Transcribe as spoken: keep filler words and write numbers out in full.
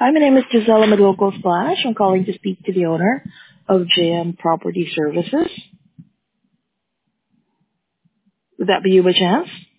Hi, my name is Gisela Madloco Splash. I'm calling to speak to the owner of J M Property Services. Would that be you by chance?